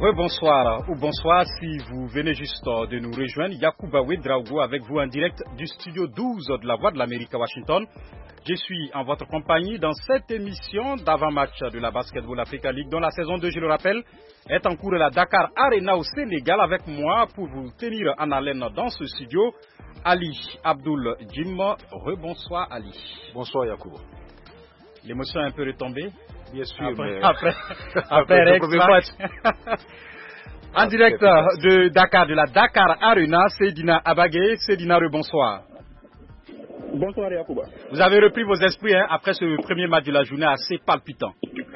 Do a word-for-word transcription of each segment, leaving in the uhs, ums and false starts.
Rebonsoir ou bonsoir si vous venez juste de nous rejoindre. Yacouba Ouedraogo avec vous en direct du studio douze de la Voix de l'Amérique à Washington. Je suis en votre compagnie dans cette émission d'avant-match de la Basketball Africa League dont la saison deux, je le rappelle, est en cours à la Dakar Arena au Sénégal. Avec moi pour vous tenir en haleine dans ce studio, Ali Abdoul Jim. Rebonsoir Ali. Bonsoir Yacouba. L'émotion est un peu retombée. Bien sûr, après, mais... après, après, après le premier match. En direct de Dakar, de la Dakar Arena, Seydina Abagé. Seydina, rebonsoir. Bonsoir Yacouba. Vous avez repris vos esprits hein, après ce premier match de la journée assez palpitant.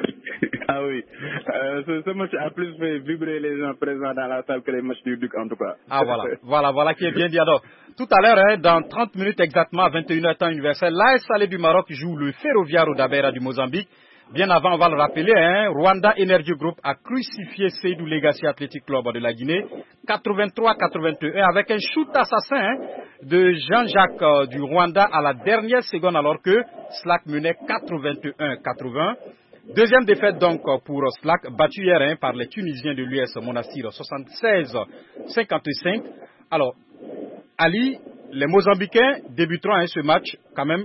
Ah oui, euh, ce, ce match a plus fait vibrer les gens présents dans la salle que les matchs du Duc en tout cas. Ah voilà, voilà, voilà qui est bien dit. Alors, tout à l'heure, hein, dans trente minutes exactement à vingt et une heures temps universel, l'A S Salé du Maroc joue le Ferroviario d'Abeira du Mozambique. Bien avant, on va le rappeler, hein, Rwanda Energy Group a crucifié Seydou Legacy Athletic Club de la Guinée, quatre-vingt-trois à quatre-vingt-un, avec un shoot assassin hein, de Jean-Jacques euh, du Rwanda à la dernière seconde, alors que Slack menait quatre-vingt-un à quatre-vingts. Deuxième défaite donc pour Slack, battu hier hein, par les Tunisiens de l'U S Monastir, soixante-seize à cinquante-cinq. Alors, Ali, les Mozambicains débuteront hein, ce match quand même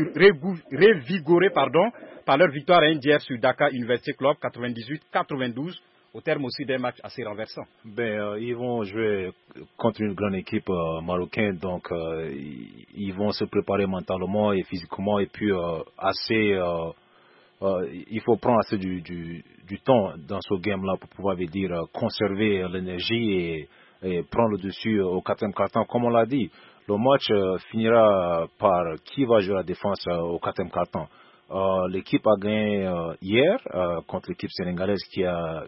révigorés pardon, par leur victoire hein, d'hier sur Dakar University Club quatre-vingt-dix-huit à quatre-vingt-douze, au terme aussi d'un match assez renversant. Ben, euh, ils vont jouer contre une grande équipe euh, marocaine, donc euh, ils, ils vont se préparer mentalement et physiquement, et puis euh, assez, euh, euh, il faut prendre assez du, du, du temps dans ce game-là pour pouvoir veut dire euh, conserver l'énergie et, et prendre le dessus au quatrième quart-temps, comme on l'a dit. Le match euh, finira par qui va jouer la défense euh, au quatrième quart-temps. Euh, l'équipe a gagné euh, hier euh, contre l'équipe sénégalaise qui a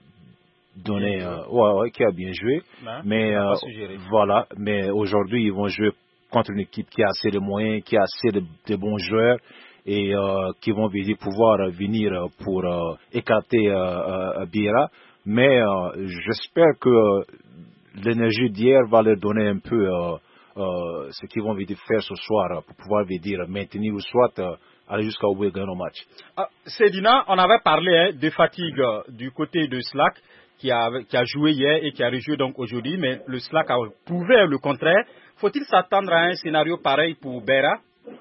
donné, euh, ouais, ouais, qui a bien joué. Non, mais euh, voilà, mais aujourd'hui ils vont jouer contre une équipe qui a assez de moyens, qui a assez de, de bons joueurs et euh, qui vont viser pouvoir venir pour euh, écarter euh, euh, Biera. Mais euh, j'espère que l'énergie d'hier va leur donner un peu euh, euh, ce qu'ils vont venir faire ce soir pour pouvoir venir maintenir ou soit euh, aller jusqu'au bout et gagner le match. Ah, Seydina, on avait parlé hein, de fatigue euh, du côté de Slack qui a, qui a joué hier et qui a rejoué donc aujourd'hui, mais le Slack a prouvé le contraire. Faut-il s'attendre à un scénario pareil pour Beira?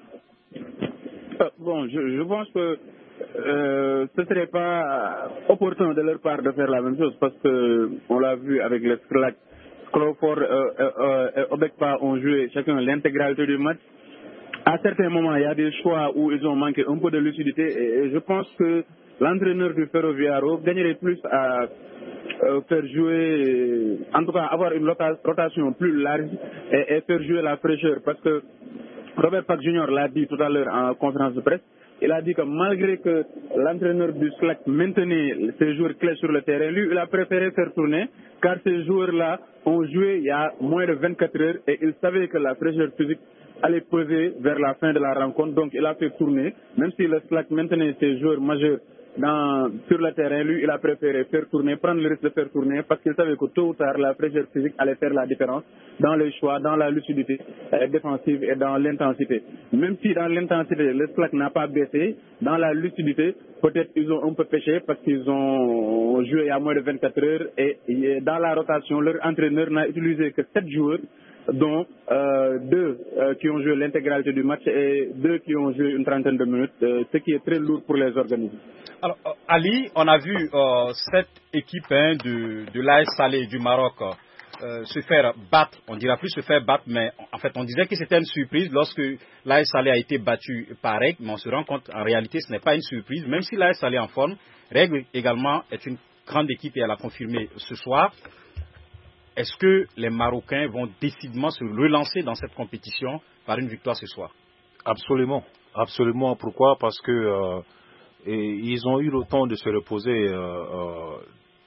euh, Bon, je, je pense que euh, ce ne serait pas opportun de leur part de faire la même chose parce que on l'a vu avec le Slack. Crawford euh, euh, et Obekpa ont joué chacun l'intégralité du match. À certains moments, il y a des choix où ils ont manqué un peu de lucidité et je pense que l'entraîneur du Ferroviario gagnerait plus à euh, faire jouer, en tout cas avoir une rotation plus large et, et faire jouer la fraîcheur. Parce que Robert Pack Junior l'a dit tout à l'heure en conférence de presse, il a dit que malgré que l'entraîneur du Slack maintenait ses joueurs clés sur le terrain, lui, il a préféré faire tourner car ces joueurs-là ont joué il y a moins de vingt-quatre heures et il savait que la fraîcheur physique allait peser vers la fin de la rencontre. Donc il a fait tourner, même si le Slack maintenait ses joueurs majeurs dans, sur le terrain, lui il a préféré faire tourner, prendre le risque de faire tourner parce qu'il savait que tôt ou tard la fraîcheur physique allait faire la différence dans les choix, dans la lucidité euh, défensive et dans l'intensité. Même si dans l'intensité le Slack n'a pas baissé, dans la lucidité peut-être ils ont un peu péché parce qu'ils ont joué il y a moins de vingt-quatre heures et, et dans la rotation leur entraîneur n'a utilisé que sept joueurs, dont euh, deux euh, qui ont joué l'intégralité du match et deux qui ont joué une trentaine de minutes, euh, ce qui est très lourd pour les organismes. Alors, euh, Ali, on a vu euh, cette équipe hein, de, de l'A S Salé du Maroc euh, se faire battre, on dira plus se faire battre, mais en fait on disait que c'était une surprise lorsque l'A S Salé a été battu par Règle, mais on se rend compte en réalité ce n'est pas une surprise, même si l'A S Salé est en forme. Règle également est une grande équipe et elle a confirmé ce soir. Est-ce que les Marocains vont décidément se relancer dans cette compétition par une victoire ce soir? Absolument, absolument. Pourquoi? Parce que euh, et ils ont eu le temps de se reposer euh, euh,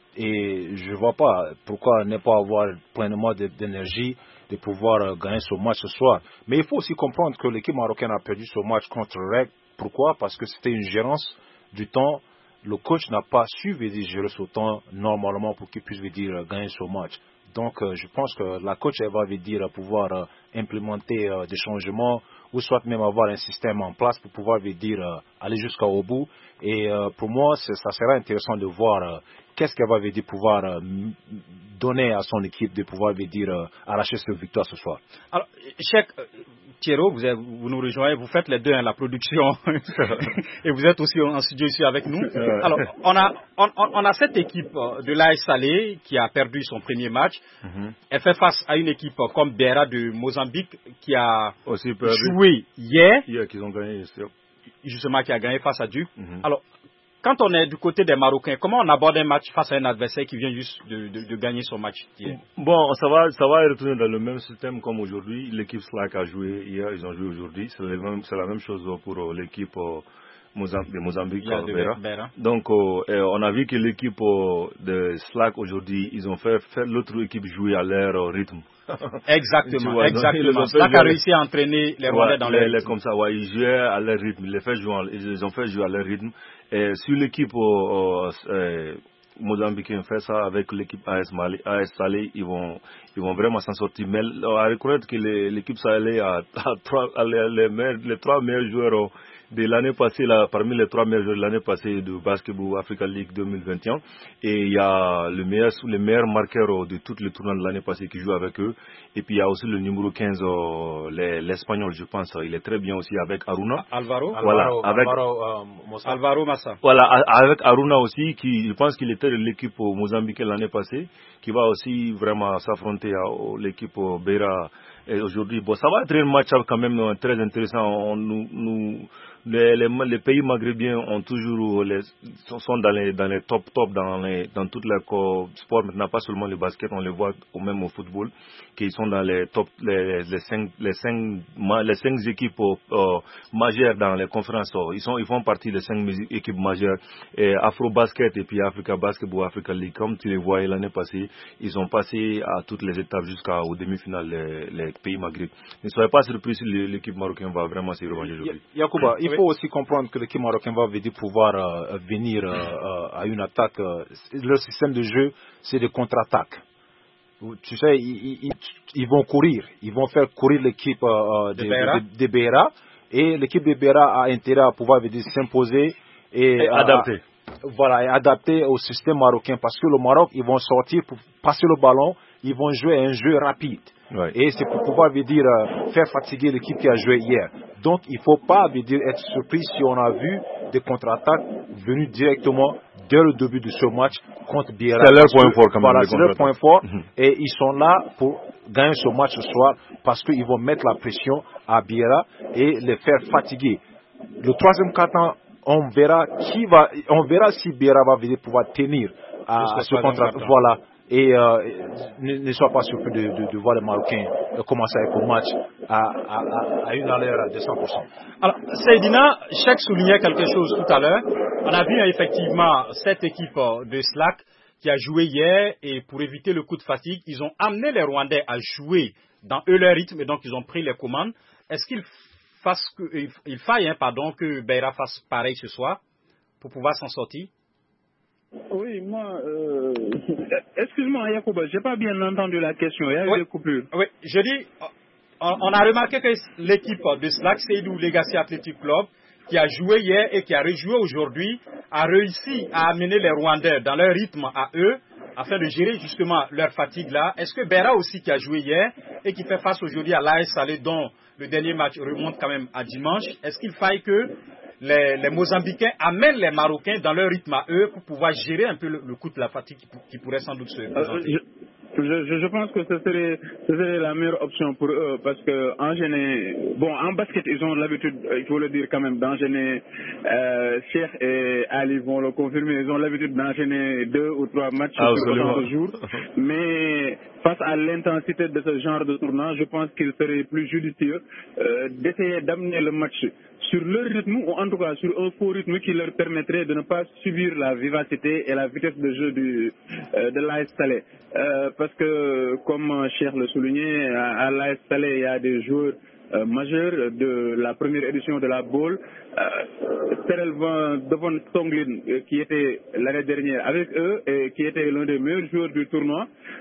et je ne vois pas pourquoi ne pas avoir pleinement d'énergie de pouvoir euh, gagner ce match ce soir. Mais il faut aussi comprendre que l'équipe marocaine a perdu ce match contre Reg. Pourquoi? Parce que c'était une gérance du temps. Le coach n'a pas su gérer ce temps normalement pour qu'il puisse dire, gagner ce match. Donc, euh, je pense que la coach, elle va dire pouvoir euh, implémenter euh, des changements ou soit même avoir un système en place pour pouvoir veut dire euh, aller jusqu'au bout. Et euh, pour moi, ça sera intéressant de voir euh, qu'est-ce qu'elle va veut dire pouvoir euh, donner à son équipe de pouvoir veut dire euh, arracher cette victoire ce soir. Alors, Cheikh euh, Thierry, vous, vous nous rejoignez, vous faites les deux, hein, la production et vous êtes aussi en studio ici avec nous. Alors, on a, on, on a cette équipe de l'A S Salé qui a perdu son premier match. Mm-hmm. Elle fait face à une équipe comme Beira de Mozambique qui a aussi joué hier. Hier qu'ils ont gagné, justement qui a gagné face à Duc. Mm-hmm. Alors, quand on est du côté des Marocains, comment on aborde un match face à un adversaire qui vient juste de, de, de gagner son match hier? Bon, ça va, ça va retourner dans le même système comme aujourd'hui. L'équipe Slack a joué hier, ils ont joué aujourd'hui. C'est, c'est la même chose pour l'équipe de Mozambique. Yeah, de Beira. Beira. Donc, euh, on a vu que l'équipe de Slack aujourd'hui, ils ont fait, fait l'autre équipe jouer à leur rythme. Exactement, vois, exactement. Slack a réussi à entraîner les Rwandais ouais, dans les, leur rythme. Comme ça, ouais, ils jouaient à leur rythme, ils les fait jouer, ils ont fait jouer à leur rythme. Et sur l'équipe euh, euh, mozambicaine fait ça avec l'équipe A S Mali, A S Salé, ils vont, ils vont vraiment s'en sortir. Mais à reconnaître que les, l'équipe Salé a, a, trois, a les, les, meilleurs, les trois meilleurs joueurs de l'année passée, là, parmi les trois meilleurs joueurs de l'année passée de Basketball Africa League deux mille vingt et un. Et il y a le meilleur, les meilleurs marqueurs de tous les tournois de l'année passée qui jouent avec eux. Et puis il y a aussi le numéro quinze, les, l'Espagnol, je pense. Il est très bien aussi avec Aruna. Alvaro. Voilà, Alvaro, avec Alvaro, euh, Alvaro Massa. Voilà, avec Aruna aussi, qui, je pense qu'il était de l'équipe mozambicaine l'année passée, qui va aussi vraiment s'affronter à, à l'équipe Beira aujourd'hui. Bon, ça va être un match quand même très intéressant. On, nous, nous, les, les, les pays maghrébiens ont toujours les, sont dans les dans les top top dans les dans tous les sports maintenant, pas seulement le basket, on les voit au même au football, qui sont dans les top les, les cinq les cinq les cinq équipes euh, majeures dans les conférences. Ils sont ils font partie des cinq équipes majeures, et Afro Basket et puis Africa Basketball Africa League, comme tu les voyais l'année passée, ils ont passé à toutes les étapes jusqu'aux demi-finales les, les pays maghrébins. Ne soyez pas surpris si l'équipe marocaine va vraiment se revancher aujourd'hui. Yacouba, il faut aussi comprendre que l'équipe marocaine va venir pouvoir euh, venir euh, à une attaque. Euh, leur système de jeu, c'est de contre-attaque. Tu sais, ils, ils, ils vont courir, ils vont faire courir l'équipe euh, de, de, Beira. de, de Beira, et l'équipe de Beira a intérêt à pouvoir venir s'imposer et, et adapter. À, voilà, et adapter au système marocain, parce que le Maroc, ils vont sortir pour passer le ballon, ils vont jouer un jeu rapide. Ouais. Et c'est pour pouvoir veut dire euh, faire fatiguer l'équipe qui a joué hier. Donc il ne faut pas veut dire être surpris si on a vu des contre-attaques venues directement dès le début de ce match contre Beira. C'est leur point fort quand même. Voilà, c'est leur point fort. Mm-hmm. Et ils sont là pour gagner ce match ce soir, parce qu'ils vont mettre la pression à Beira et les faire fatiguer. Le troisième quart-temps, on verra qui va, on verra si Beira va venir pouvoir tenir à, à ce contre-attaque. Voilà. Et euh, ne, ne sois pas surpris de, de, de voir les Marocains commencer avec le match à, à, à une allure de cent pour cent. Alors, Seydina, Cheikh soulignait quelque chose tout à l'heure. On a vu effectivement cette équipe de Slack qui a joué hier, et pour éviter le coup de fatigue, ils ont amené les Rwandais à jouer dans eux leur rythme, et donc ils ont pris les commandes. Est-ce qu'il fasse que, il faille hein, pardon, que Beira fasse pareil ce soir pour pouvoir s'en sortir? Oui, moi, euh, excuse-moi, Yacouba, j'ai pas bien entendu la question. Il y a eu oui. des coupures. Oui, je dis, on, on a remarqué que l'équipe de Slack, Seydou Legacy Athletic Club, qui a joué hier et qui a rejoué aujourd'hui, a réussi à amener les Rwandais dans leur rythme à eux, afin de gérer justement leur fatigue là. Est-ce que Beira aussi, qui a joué hier et qui fait face aujourd'hui à l'A S Salé, dont le dernier match remonte quand même à dimanche, est-ce qu'il faille que Les, les Mozambicains amènent les Marocains dans leur rythme à eux pour pouvoir gérer un peu le, le coup de la fatigue qui, qui pourrait sans doute se présenter? Euh, je, je, je pense que ce serait, ce serait la meilleure option pour eux, parce que enchaîner, bon, en basket, ils ont l'habitude, il faut le dire quand même, d'enchaîner, euh, Cheikh et Ali vont le confirmer, ils ont l'habitude d'enchaîner deux ou trois matchs ah, sur autant de jours, mais face à l'intensité de ce genre de tournoi, je pense qu'il serait plus judicieux euh, d'essayer d'amener le match sur leur rythme, ou en tout cas sur un faux rythme qui leur permettrait de ne pas subir la vivacité et la vitesse de jeu du, euh, de l'A S Salé. Euh, parce que, comme Cheikh le soulignait, à, à l'A S Salé, il y a des joueurs euh, majeurs de la première édition de la Bowl. Euh, Terrell Devon Stonglin, euh, qui était l'année dernière avec eux et qui était l'un des meilleurs joueurs du tournoi.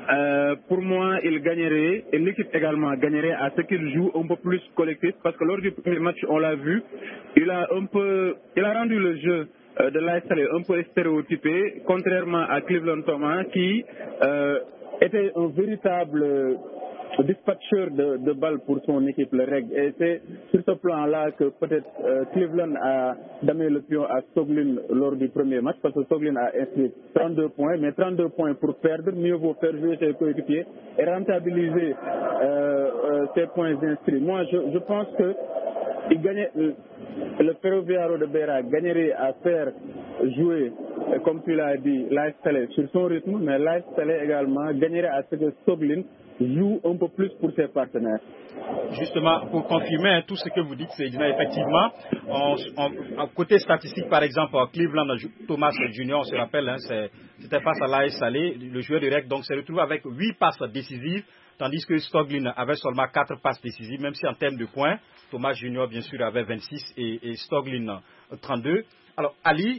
Euh, pour moi, il gagnerait, et l'équipe également gagnerait à ce qu'il joue un peu plus collectif, parce que lors du premier match, on l'a vu, il a un peu, il a rendu le jeu euh, de l'A S Salé un peu stéréotypé, contrairement à Cleveland Thomas, qui euh, était un véritable dispatcheur de, de balles pour son équipe, le Reg. Et c'est sur ce plan-là que peut-être euh, Cleveland a damé le pion à Stoglin lors du premier match, parce que Stoglin a inscrit trente-deux points, mais trente-deux points pour perdre, mieux vaut faire jouer ses coéquipiers et rentabiliser euh, euh, ses points inscrits. Moi, je, je pense que il gagnait, le, le Ferroviario de Beira gagnerait à faire jouer, comme tu l'as dit, l'A S Salé sur son rythme, mais l'A S Salé également gagnerait à ce que Stoglin joue un peu plus pour ses partenaires. Justement, pour confirmer hein, tout ce que vous dites, c'est effectivement, on, on, côté statistique, par exemple, Cleveland Thomas Junior, on se rappelle, hein, c'était face à l'A S Salé, le joueur de rec, donc s'est retrouvé avec huit passes décisives, tandis que Stoglin avait seulement quatre passes décisives, même si en termes de points, Thomas Junior, bien sûr, avait vingt-six et, et Stoglin trente-deux. Alors, Ali,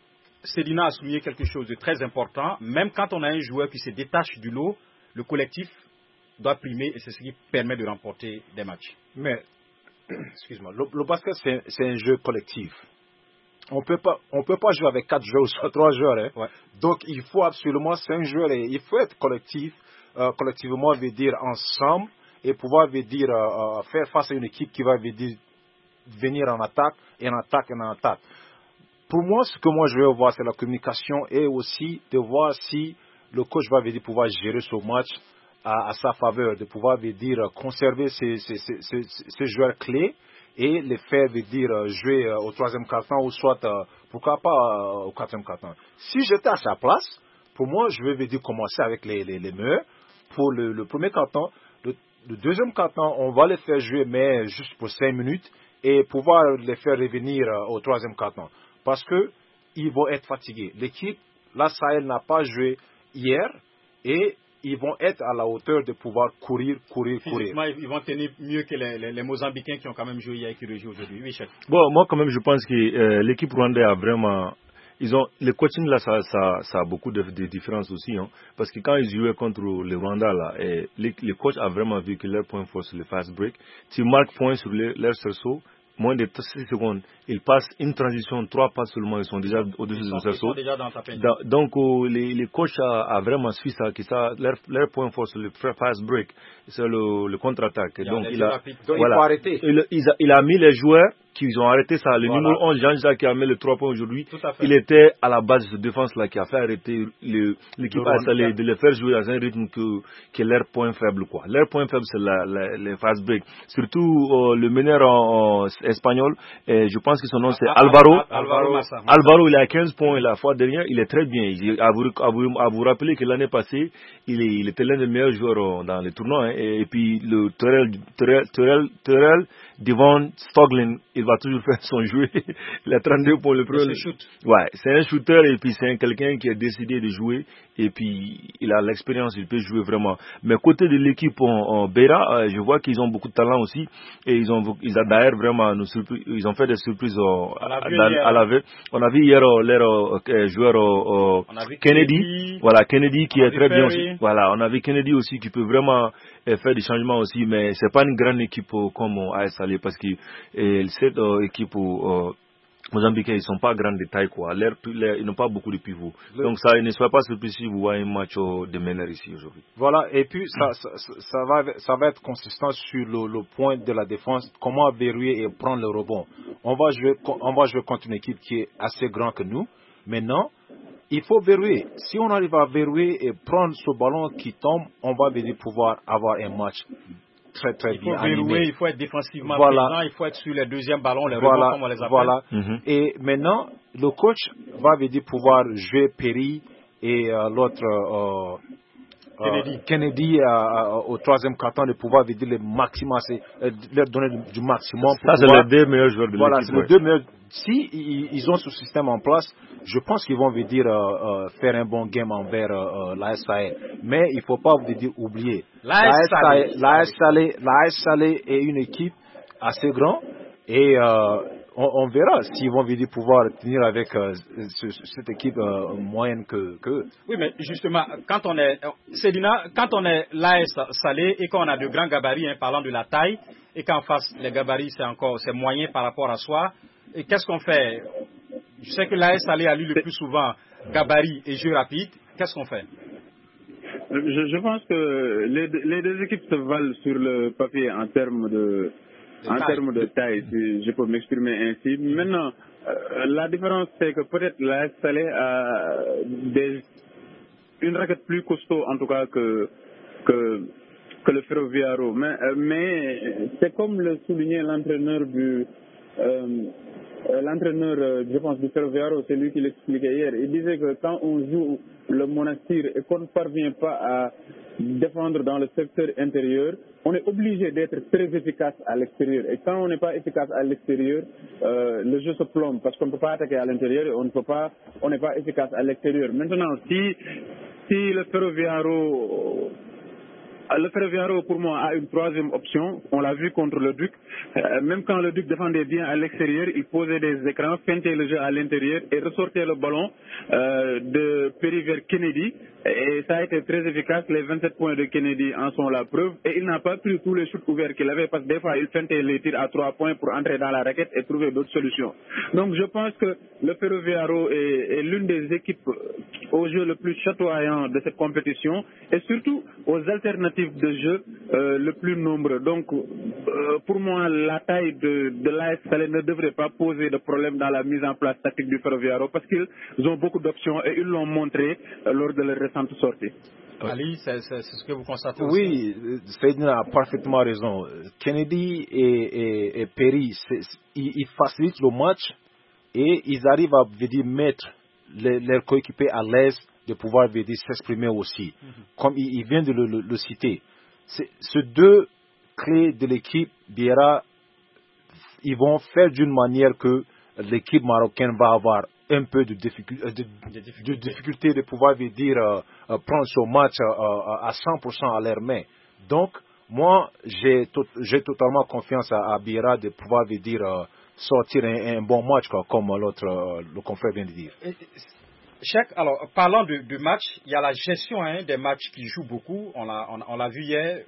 Sedina a souligné quelque chose de très important, même quand on a un joueur qui se détache du lot, le collectif doit primer et c'est ce qui permet de remporter des matchs. Mais, excuse-moi, le, le basket c'est, c'est un jeu collectif. On peut pas, on peut pas jouer avec quatre joueurs ou soit trois joueurs. Hein. Ouais. Donc il faut absolument cinq joueurs et il faut être collectif. Euh, collectivement veut dire ensemble et pouvoir veut dire euh, faire face à une équipe qui va veut dire venir en attaque et en attaque et en attaque. Pour moi, ce que moi je veux voir, c'est la communication et aussi de voir si le coach va veut dire pouvoir gérer ce match à, à sa faveur, de pouvoir veut dire conserver ces, ces, ces, ces, ces joueurs clés et les faire veut dire jouer au troisième quart-temps ou soit pourquoi pas au quatrième quart-temps. Si j'étais à sa place, pour moi, je vais dire commencer avec les, les, les meilleurs pour le, le premier quart-temps. Le, le deuxième quart-temps, on va les faire jouer, mais juste pour cinq minutes et pouvoir les faire revenir au troisième quart-temps. Parce qu'ils vont être fatigués. L'équipe, la Sahel n'a pas joué hier et ils vont être à la hauteur de pouvoir courir, courir, courir. Ils vont tenir mieux que les, les, les Mozambicains qui ont quand même joué hier et qui rejouent aujourd'hui. Oui, chef. Bon, moi quand même, je pense que euh, l'équipe rwandaise a vraiment... Ils ont, le coaching là, ça, ça, ça a beaucoup de, de différences aussi, hein, parce que quand ils jouaient contre le Rwanda là, et le, le coach a vraiment vu que leur point fort c'est le fast break. Tu marques point sur le, leur sursaut, moins de six secondes, ils passent une transition, trois pas seulement, ils sont déjà au-dessus de leur sursaut. Donc euh, les, les coachs a, a vraiment su ça, que ça, leur, leur point fort c'est le fast break, c'est le, le contre-attaque. Donc il a, Donc, voilà, il faut arrêter. Il, il, a, il a mis les joueurs qui ont arrêté ça. Le voilà. Numéro onze, Jean-Jacques, qui a mis les trois points aujourd'hui, il était à la base de cette défense-là qui a fait arrêter le, l'équipe A S Salé de les faire jouer dans un rythme que, que leur point faible, quoi. Leur point faible, c'est la, la, les fast break. Surtout euh, le meneur en, en espagnol, et je pense que son nom c'est Alvaro. Alvaro, Massa. Alvaro, il a quinze points la fois dernière, il est très bien. Il, à, vous, à, vous, à vous rappeler que l'année passée, il, est, il était l'un des meilleurs joueurs dans les tournois. Hein, et, et puis le Terrell, Terrell, Terrell, Terrell Devon Stoglin, il va toujours faire son jeu. Il a trente-deux pour le premier. C'est shoot. Ouais, c'est un shooter et puis c'est quelqu'un qui a décidé de jouer et puis il a l'expérience, il peut jouer vraiment. Mais côté de l'équipe en, en Beira, euh, je vois qu'ils ont beaucoup de talent aussi et ils ont ils ont d'ailleurs vraiment nous surpris, ils ont fait des surprises euh, à, dans, à la veille. On a vu hier euh, leur euh, joueur euh, Kennedy, Kennedy, voilà Kennedy qui est très bien aussi. Voilà, on a vu Kennedy aussi qui peut vraiment euh, faire des changements aussi, mais c'est pas une grande équipe euh, comme A S Salé parce que euh, cette euh, équipe euh, Mozambicains, ils sont pas grands de taille, quoi. L'air, l'air, ils n'ont pas beaucoup de pivots. Le... Donc, ça, ne soyez pas surpris si vous voyez un match de meneur ici aujourd'hui. Voilà, et puis, ça, ça, ça, va, ça va être consistant sur le, le point de la défense, comment verrouiller et prendre le rebond. On va jouer, on va jouer contre une équipe qui est assez grande que nous. Maintenant, il faut verrouiller. Si on arrive à verrouiller et prendre ce ballon qui tombe, on va pouvoir avoir un match très très il bien faut verrouiller, animé. Il faut être défensivement voilà. présent, il faut être sur les deuxièmes ballons, les voilà. rebonds comme on les appelle. Voilà. Mm-hmm. Et maintenant, le coach va dire pouvoir jouer Perry et euh, l'autre euh, Kennedy, euh, Kennedy euh, au troisième quart-temps de pouvoir dire le maximum, euh, leur donner du maximum. Ça, c'est les deux meilleurs joueurs de voilà, l'équipe. Voilà, c'est les deux meilleurs. Si ils, ils ont ce système en place, je pense qu'ils vont dire euh, euh, faire un bon game envers euh, l'A S Salé. Mais il ne faut pas vous dire oublier. L'A S Salé est une équipe assez grande et euh, on, on verra s'ils vont venir pouvoir tenir avec euh, ce, cette équipe euh, moyenne que, que. Oui, mais justement, quand on est, Cédina, quand on est l'A S Salé et qu'on a de grands gabarits, hein, parlant de la taille, et qu'en face les gabarits c'est encore c'est moyen par rapport à soi, et qu'est-ce qu'on fait? Je sais que l'A S Salé a lu le plus souvent gabarit et jeu rapide. Qu'est-ce qu'on fait? Je, je pense que les, les deux équipes se valent sur le papier en termes de, de en taille. termes de taille, si je peux m'exprimer ainsi. Maintenant, euh, la différence c'est que peut-être l'A S Salé a des, une raquette plus costaud en tout cas que que, que le Ferroviaro. Mais, euh, mais c'est comme le soulignait l'entraîneur du euh, l'entraîneur, euh, je pense, du Ferroviaro, c'est lui qui l'expliquait hier. Il disait que quand on joue le Monastir et qu'on ne parvient pas à défendre dans le secteur intérieur, on est obligé d'être très efficace à l'extérieur. Et quand on n'est pas efficace à l'extérieur, euh, le jeu se plombe parce qu'on ne peut pas attaquer à l'intérieur et on ne peut pas, on n'est pas efficace à l'extérieur. Maintenant, si, si le Ferroviaro Le Ferroviaro, pour moi, a une troisième option. On l'a vu contre le Duc. Euh, même quand le Duc défendait bien à l'extérieur, il posait des écrans, feintait le jeu à l'intérieur et ressortait le ballon euh, de Perry vers Kennedy. Et ça a été très efficace. Les vingt-sept points de Kennedy en sont la preuve. Et il n'a pas pris tous les shoots ouverts qu'il avait parce que des fois, il feintait les tirs à trois points pour entrer dans la raquette et trouver d'autres solutions. Donc, je pense que le Ferroviaro est, est l'une des équipes au jeu le plus chatoyant de cette compétition et surtout aux alternatives de jeu euh, le plus nombreux. Donc, euh, pour moi, la taille de, de l'A S Salé ne devrait pas poser de problème dans la mise en place tactique du Ferroviaro parce qu'ils ont beaucoup d'options et ils l'ont montré euh, lors de leur récente sortie. Ali, c'est ce que vous constatez aussi? Oui, Saïdina a parfaitement raison. Kennedy et, et, et Perry, ils, ils facilitent le match et ils arrivent à dire, mettre les, leurs coéquipiers à l'aise de pouvoir s'exprimer aussi, mm-hmm. comme il, il vient de le, le, le citer. Ces deux clés de l'équipe Biera, ils vont faire d'une manière que l'équipe marocaine va avoir un peu de, difficul de, de, difficulté. de difficulté de pouvoir dire, euh, euh, prendre ce match euh, à cent pour cent à leurs mains. Donc, moi, j'ai to totalement confiance à, à Biera de pouvoir dire, euh, sortir un, un bon match, quoi, comme l'autre, euh, le confrère vient de dire. Et, Cheikh, alors, parlant de, de match, il y a la gestion hein, des matchs qui jouent beaucoup. On l'a on, on vu hier,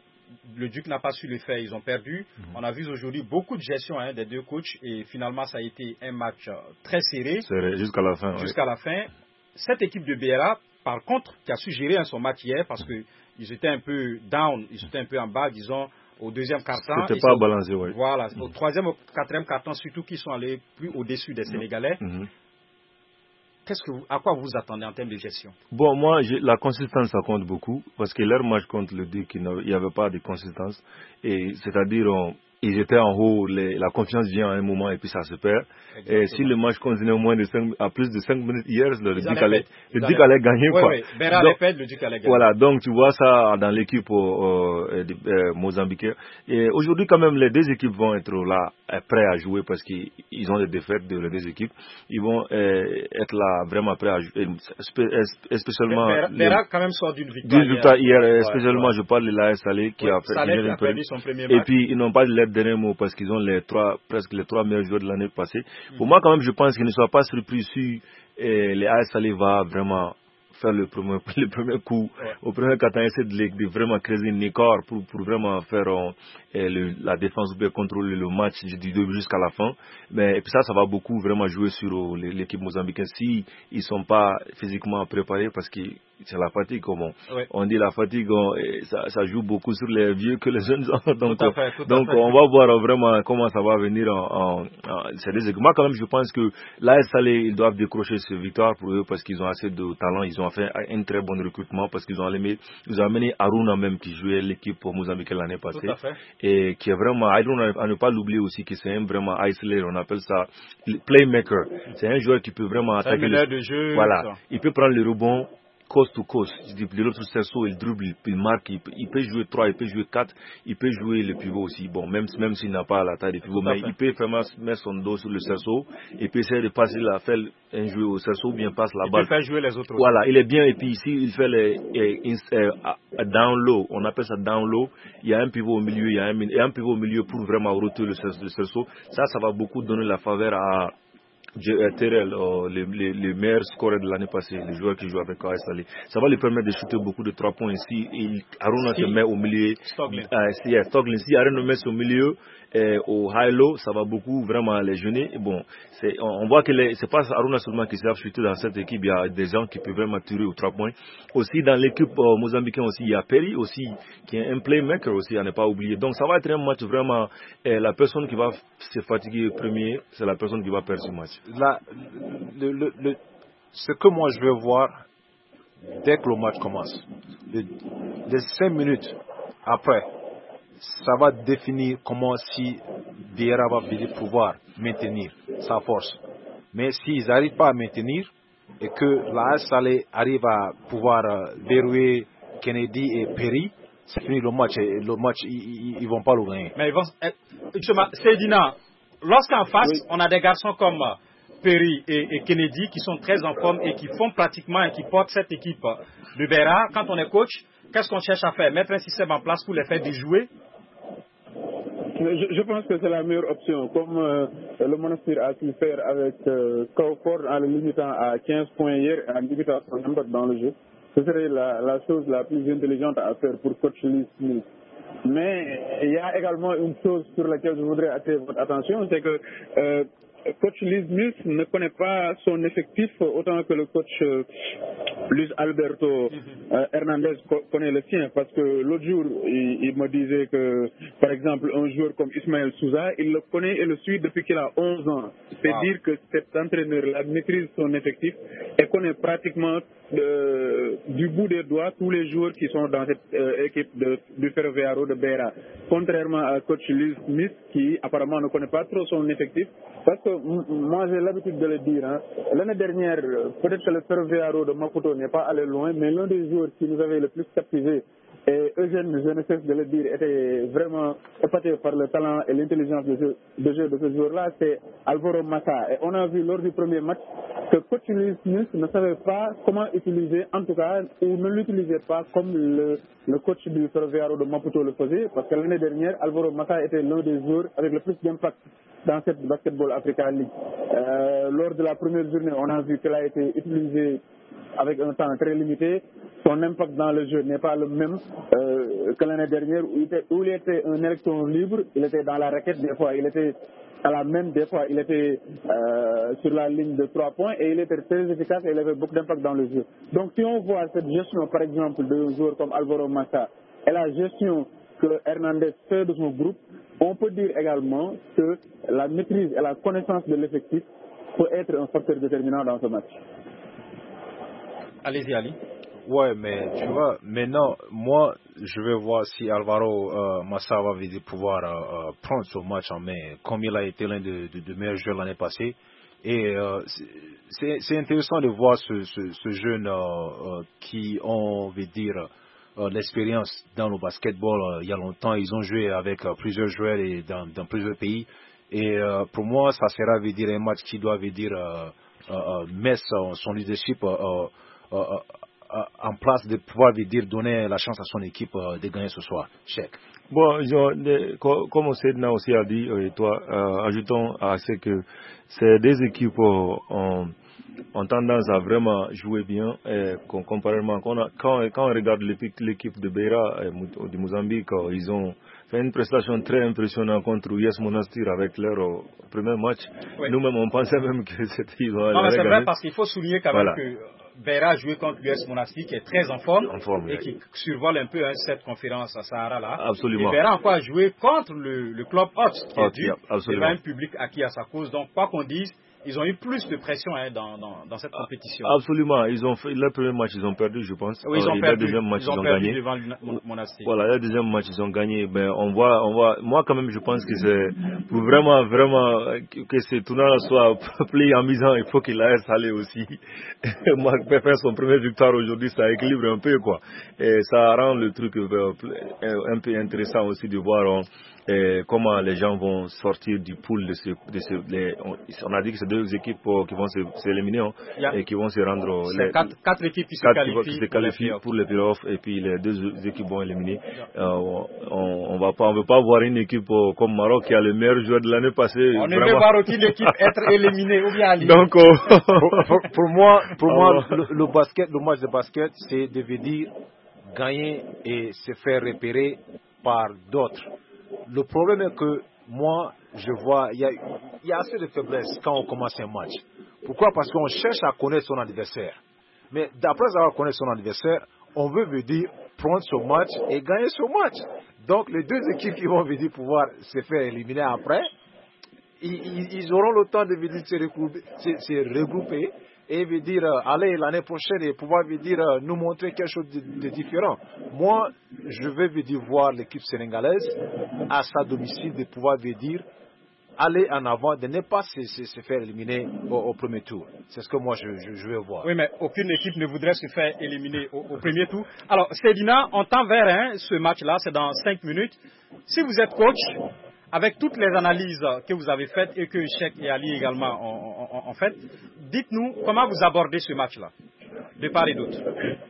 le Duc n'a pas su le faire, ils ont perdu. Mm-hmm. On a vu aujourd'hui beaucoup de gestion hein, des deux coachs et finalement, ça a été un match très serré. Serré jusqu'à la fin. Jusqu'à oui. la fin. Cette équipe de Biera, par contre, qui a su gérer hein, son match hier parce qu'ils étaient un peu down, ils étaient un peu en bas, disons, au deuxième quart-temps. C'était pas balancé, oui. Voilà, mm-hmm. Au troisième, au quatrième quart-temps, surtout qu'ils sont allés plus au-dessus des Sénégalais. Mm-hmm. Qu'est-ce que vous, à quoi vous vous attendez en termes de gestion? Bon, moi, la consistance, ça compte beaucoup, parce que leur match contre le Duc, il n'y avait pas de consistance. Et c'est-à-dire, on, ils étaient en haut, les, la confiance vient à un moment et puis ça se perd. Exactement. Et si le match continuait au moins de cinq, à plus de cinq minutes hier, le Duc allait, le Duc allait gagner. Oui, quoi. oui, Béra allait perdre, le Duc allait gagner. Voilà, donc tu vois ça dans l'équipe euh, euh, mozambicaine. Et aujourd'hui, quand même, les deux équipes vont être là, prêts à jouer parce qu'ils ont des défaites de les deux équipes. Ils vont euh, être là vraiment prêts à jouer, spécialement... Béra quand même sort d'une victoire. D'une victoire hier, hier ouais, spécialement ouais. Je parle de l'A S Salé qui ouais, a, fait, Salé qui a perdu son premier match. Et puis, ils n'ont pas de l'aide dernier mot parce qu'ils ont les trois, presque les trois meilleurs joueurs de l'année passée. Mm-hmm. Pour moi, quand même, je pense qu'ils ne soient pas surpris si eh, les A S Salé va vraiment faire le premier, le premier coup, ouais. Au premier quart-temps, essayer de, de vraiment créer une écart pour, pour vraiment faire euh, le, la défense ou bien contrôler le match du début jusqu'à la fin. Mais et puis ça, ça va beaucoup vraiment jouer sur euh, l'équipe mozambicaine si ils sont pas physiquement préparés parce que c'est la fatigue, comme on, ouais. on dit la fatigue, on, ça, ça joue beaucoup sur les vieux que les jeunes ont. Donc, tout à fait, tout donc à fait. On va voir vraiment comment ça va venir en, en, en c'est des moi quand même je pense que l'A S Salé ils doivent décrocher cette victoire pour eux parce qu'ils ont assez de talent, ils ont fait un très bon recrutement parce qu'ils ont amené, ils ont amené Aruna même qui jouait l'équipe mozambicaine l'année passée et qui est vraiment Aruna à ne pas l'oublier aussi que c'est un vraiment isolé, on appelle ça playmaker, c'est un joueur qui peut vraiment attaquer le de jeu, voilà, ça. Il peut prendre le rebond. coast to coast. De l'autre cerceau, il dribble, il marque, il peut, il peut jouer trois, il peut jouer quatre, il peut jouer le pivot aussi. Bon, même, même s'il n'a pas la taille de pivot, mais il peut vraiment mettre son dos sur le cerceau et puis essayer de passer la faire un joueur au cerceau ou bien passe la il balle. Il peut faire jouer les autres. Voilà, il est bien et puis ici, il fait les, les euh, down low, on appelle ça down low. Il y a un pivot au milieu, il y a un, il y a un pivot au milieu pour vraiment retourner le cerceau. Ça, ça va beaucoup donner la faveur à Terrell, euh, les, les, les meilleurs scoreurs de l'année passée, les joueurs qui jouent avec A S Salé. Ça va lui permettre de shooter beaucoup de trois points ici. Et Aruna si. se met au milieu. Stoglin. Euh, si, yeah, Stoglin. Si Aruna met au milieu, euh, au high-low, ça va beaucoup vraiment les gêner. Et bon, c'est, on, on voit que les, c'est pas Aruna seulement qui savent shooter dans cette équipe. Il y a des gens qui peuvent vraiment tirer aux trois points. Aussi, dans l'équipe euh, mozambicaine aussi, il y a Perry aussi, qui est un playmaker aussi, à ne pas oublier. Donc, ça va être un match vraiment, euh, la personne qui va se fatiguer premier, c'est la personne qui va perdre ce match. La, le, le, le, ce que moi je veux voir dès que le match commence, les, les cinq minutes après, ça va définir comment si Vieira va pouvoir maintenir sa force. Mais s'ils n'arrivent pas à maintenir et que la A S Salé arrive à pouvoir euh, verrouiller Kennedy et Perry, c'est fini le match. Et le match, ils ne vont pas le gagner. Mais ils vont. Eh, Seydina, lorsqu'en face, oui. on a des garçons comme Perry et, et Kennedy qui sont très en forme et qui font pratiquement et qui portent cette équipe de Beira. Quand on est coach, qu'est-ce qu'on cherche à faire? Mettre un système en place pour les faire déjouer? Je, je pense que c'est la meilleure option. Comme euh, le Monastir a pu faire avec euh, Crawford en le limitant à quinze points hier et en limitant son impact dans le jeu. Ce serait la, la chose la plus intelligente à faire pour coach Lee Smith. Mais il y a également une chose sur laquelle je voudrais attirer votre attention, c'est que euh, coach Lee Smith ne connaît pas son effectif autant que le coach euh, Luis Alberto euh, Hernandez connaît le sien, parce que l'autre jour il, il me disait que par exemple un joueur comme Ismaël Souza, il le connaît et le suit depuis qu'il a onze ans. C'est wow. dire que cet entraîneur-là maîtrise son effectif et connaît pratiquement de, du bout des doigts tous les joueurs qui sont dans cette euh, équipe de, du Ferroviario de Beira, contrairement à coach Lee Smith qui apparemment ne connaît pas trop son effectif. Parce que moi j'ai l'habitude de le dire, hein. L'année dernière, peut-être que le Ferroviario de Maputo n'est pas allé loin, mais l'un des joueurs qui nous avait le plus captivé, et Eugène, je ne cesse de le dire, était vraiment épaté par le talent et l'intelligence de jeu de, jeu de ce joueur-là, c'est Alvaro Massa. Et on a vu lors du premier match que coach Lee Smith ne savait pas comment utiliser, en tout cas, ou ne l'utilisait pas comme le, le coach du Ferroviario de Maputo le faisait, parce que l'année dernière, Alvaro Massa était l'un des joueurs avec le plus d'impact dans cette Basketball Africa League. Euh, lors de la première journée, on a vu qu'elle a été utilisée avec un temps très limité. Son impact dans le jeu n'est pas le même euh, que l'année dernière où il, était, où il était un électron libre, il était dans la raquette, des fois il était à la main, des fois il était euh, sur la ligne de trois points et il était très efficace et il avait beaucoup d'impact dans le jeu. Donc si on voit cette gestion par exemple d'un joueur comme Alvaro Massa et la gestion que Hernandez fait de son groupe, on peut dire également que la maîtrise et la connaissance de l'effectif peut être un facteur déterminant dans ce match. Allez-y, Ali. Ouais, mais tu vois, maintenant, moi, je vais voir si Alvaro euh, Massa va pouvoir euh, prendre ce match en main, comme il a été l'un de, de, de meilleurs joueurs l'année passée. Et euh, c'est, c'est intéressant de voir ce, ce, ce jeune euh, euh, qui, on veut dire, euh, l'expérience dans le basketball. Euh, il y a longtemps, ils ont joué avec euh, plusieurs joueurs et dans, dans plusieurs pays. Et euh, pour moi, ça sera, veut dire, un match qui doit, veut dire, euh, euh, mettre son, son leadership euh, euh, euh, en place de pouvoir, veut dire, donner la chance à son équipe euh, de gagner ce soir. Check. Bon, genre, de, comme Sedna aussi a dit, et toi, euh, ajoutons à ce que c'est des équipes euh, ont, ont tendance à vraiment jouer bien, et comparément, quand on, a, quand, quand on regarde l'équipe, l'équipe de Beira euh, du Mozambique, euh, ils ont fait une prestation très impressionnante contre U S Monastir avec leur euh, premier match. Oui. Nous-mêmes, on pensait même que c'était... Ils non, mais c'est vrai parce qu'il faut souligner quand voilà. même que Beira a joué contre l'U S Monastir qui est très en forme, en forme et oui. qui survole un peu hein, cette conférence à Sahara-là. Absolument. Et Beira encore a joué contre le, le club Hotz, qui oh, est dû, yeah, c'est pas un public acquis à sa cause. Donc, quoi qu'on dise, ils ont eu plus de pression hein, dans, dans, dans cette compétition. Absolument. Ils ont fait leur premier match, ils ont perdu, je pense. Oui, ils ont euh, perdu. Le deuxième match, ils ont, ils ont perdu gagné. devant le Monastir. Voilà, le deuxième match, ils ont gagné. Ben, on voit, on voit. Moi, quand même, je pense que c'est pour vraiment, vraiment que ce tournoi soit plus amusant. Il faut qu'il laisse aller aussi. Moi, faire son première victoire aujourd'hui, ça équilibre un peu, quoi. Et ça rend le truc un peu intéressant aussi de voir. On, Et comment les gens vont sortir du pool de ce, de ce les, on, on a dit que c'est deux équipes euh, qui vont s'éliminer hein, yeah. et qui vont se rendre c'est les, quatre, quatre équipes qui se quatre qualifient, qui se qualifient pour, pour les playoffs et puis les deux équipes vont éliminer. Yeah. Euh, on, on va pas, on veut pas voir une équipe euh, comme Maroc qui a le meilleur joueur de l'année passée. On ne veut voir aucune équipe être éliminée ou bien aller. Donc euh, pour, pour, pour moi, pour ah, moi le, le basket, le match de basket, c'est de venir gagner et se faire repérer par d'autres. Le problème est que moi, je vois, il y a, y a assez de faiblesse quand on commence un match. Pourquoi? Parce qu'on cherche à connaître son adversaire. Mais d'après avoir connu son adversaire, on veut venir prendre ce match et gagner ce match. Donc les deux équipes qui vont venir pouvoir se faire éliminer après, ils, ils auront le temps de venir se regrouper, se, se regrouper et veut dire euh, aller l'année prochaine et pouvoir veut dire euh, nous montrer quelque chose de, de différent. Moi, je veux veut dire voir l'équipe sénégalaise à sa domicile de pouvoir veut dire aller en avant, de ne pas se, se, se faire éliminer au, au premier tour. C'est ce que moi je, je, je veux voir. Oui, mais aucune équipe ne voudrait se faire éliminer au, au premier tour. Alors, Seydina, on tend vers hein, ce match-là, c'est dans cinq minutes. Si vous êtes coach, avec toutes les analyses que vous avez faites et que Cheikh et Ali également ont, ont, ont faites, dites-nous comment vous abordez ce match-là, de part et d'autre.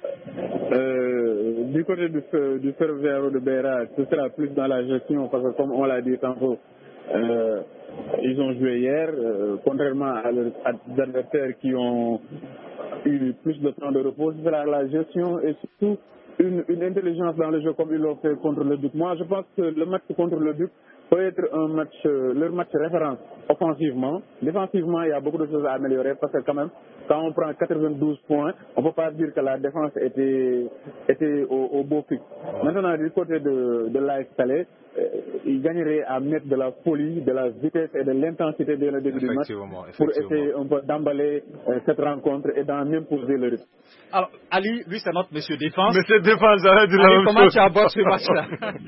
Euh, du côté du, du Ferroviario de Beira, ce sera plus dans la gestion, parce que comme on l'a dit tantôt, euh, ils ont joué hier, euh, contrairement à leurs adversaires qui ont eu plus de temps de repos, ce sera la gestion et surtout une, une intelligence dans le jeu comme ils l'ont fait contre le Duc. Moi, je pense que le match contre le Duc peut être un match, euh, leur match référence offensivement. Défensivement, il y a beaucoup de choses à améliorer parce que quand même, quand on prend quatre-vingt-douze points, on ne peut pas dire que la défense était, était au, au beau fixe. Maintenant, du côté de, de l'A S Calais, euh, ils gagneraient à mettre de la folie, de la vitesse et de l'intensité dès le début du match pour essayer un peu d'emballer euh, cette rencontre et d'en imposer le rythme. Alors, Ali, lui, c'est notre monsieur défense. Monsieur défense, arrête de la Ali, même comment chose. tu abordes ce match-là?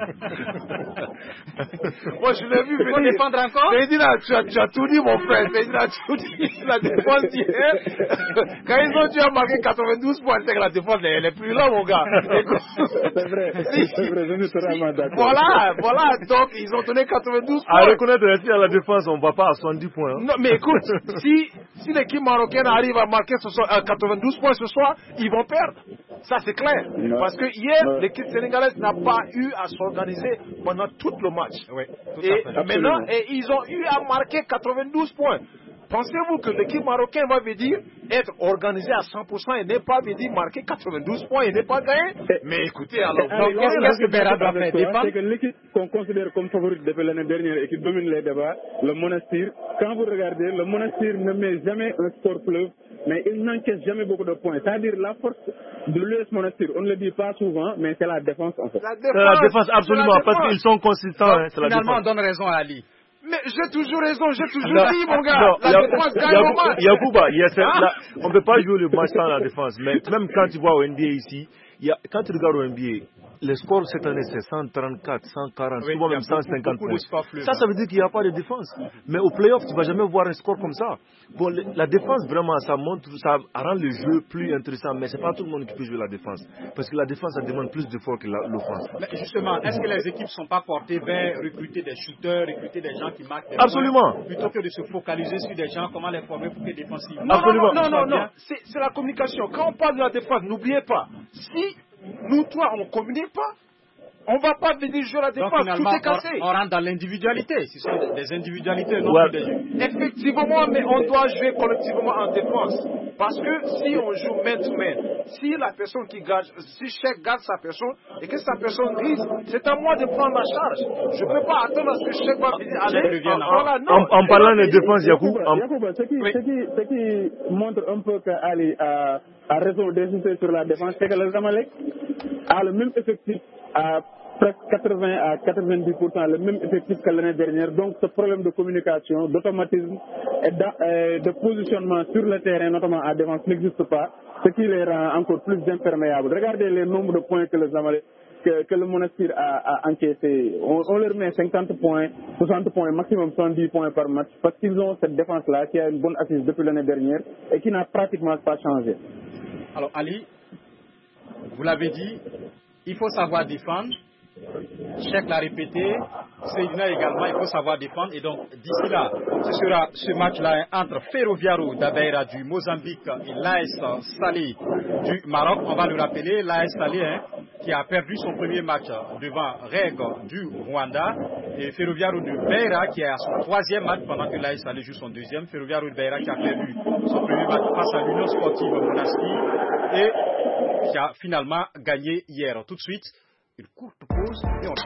Moi, je l'ai vu venir. Défendre encore? Seydina, tu as, tu as tout dit, mon frère. Seydina, tu as tout dit. La défense hier, quand ils ont dû marquer quatre-vingt-douze points, c'est que la défense, elle est plus là, mon gars. C'est vrai, c'est vrai, je suis totalement d'accord. Voilà, voilà, donc ils ont donné quatre-vingt-douze points. À reconnaître aussi à la défense, on ne va pas à soixante-dix points. Hein. Non, mais écoute, si, si l'équipe marocaine arrive à marquer ce soir, euh, quatre-vingt-douze points ce soir, ils vont perdre. Ça, c'est clair. Non. Parce que hier, l'équipe sénégalaise n'a pas eu à s'organiser pendant tout le match. Oui, et maintenant, et ils ont eu à marquer quatre-vingt-douze points. Pensez-vous que l'équipe marocaine va venir être organisée à cent pour cent et n'est pas venir marquer quatre-vingt-douze points et n'est pas gagner? Mais écoutez, alors, qu'est-ce que Beira doit faire? C'est que l'équipe qu'on considère comme favorite depuis l'année dernière et qui domine les débats, le Monastir, quand vous regardez, le Monastir ne met jamais un score fleuve, mais il n'encaisse jamais beaucoup de points. C'est-à-dire la force de l'U S Monastir, on ne le dit pas souvent, mais c'est la défense en fait. C'est la défense, absolument, la défense. Parce qu'ils sont consistants. Hein, c'est la finalement, défense. on donne raison à Ali. Mais j'ai toujours raison, j'ai toujours dit, mon gars. Non, la défense gagne au match. Yacouba, on ne peut pas jouer le match sans la défense. Mais même quand tu vois au N B A ici, y a, quand tu regardes au N B A, le score cette année c'est cent trente-quatre, cent quarante, oui, souvent même cent cinquante points. Ça, ça veut dire qu'il n'y a pas de défense. Mais au playoff, tu ne vas jamais voir un score comme ça. Bon, le, la défense, vraiment, ça montre, ça rend le jeu plus intéressant. Mais ce n'est pas tout le monde qui peut jouer la défense. Parce que la défense, ça demande plus d'efforts que l'offense. Mais justement, est-ce que les équipes ne sont pas portées vers recruter des shooters, recruter des gens qui marquent des Absolument. points, plutôt que de se focaliser sur des gens, comment les former pour que défensivement? Non, Absolument. non, non, non, non. C'est la communication. Quand on parle de la défense, n'oubliez pas, si nous, toi, on ne communique pas, on ne va pas venir jouer la défense, donc, tout est cassé. On, on rentre dans l'individualité, ce sont des individualités, non ouais. plus des jeux. Effectivement, mais on doit jouer collectivement en défense. Parce que si on joue main-to-main, si la personne qui garde, si Cheikh garde sa personne et que sa personne glisse, c'est à moi de prendre la charge. Je ne peux pas attendre à ce que Cheikh va venir aller. Voilà, non. En, en parlant de défense, Yacoub, en... ce, qui, oui. ce, qui, ce qui montre un peu qu'Ali a, a raison d'insister sur la défense, c'est que le Zamalek a le même effectif à presque quatre-vingts à quatre-vingt-dix pour cent le même effectif que l'année dernière. Donc ce problème de communication, d'automatisme et de positionnement sur le terrain, notamment à défense, n'existe pas, ce qui les rend encore plus imperméables. Regardez les nombres de points que, les Zamalek, que, que le Monastir a, a encaissé. On, on leur met cinquante points, soixante points, maximum soixante-dix points par match, parce qu'ils ont cette défense-là qui a une bonne assise depuis l'année dernière et qui n'a pratiquement pas changé. Alors Ali, vous l'avez dit, il faut savoir défendre. Cheikh l'a répété, Seydina également, il faut savoir défendre. Et donc, d'ici là, ce sera ce match-là entre Ferroviaro d'Abeira du Mozambique et l'A S Salé du Maroc. On va le rappeler, l'A S Salé hein, qui a perdu son premier match devant Reg du Rwanda. Et Ferroviaro de Beira qui est à son troisième match pendant que l'A S Salé joue son deuxième. Ferroviaro de Beira qui a perdu son premier match face à l'Union Sportive Monastir et qui a finalement gagné hier. Tout de suite, une courte pause et on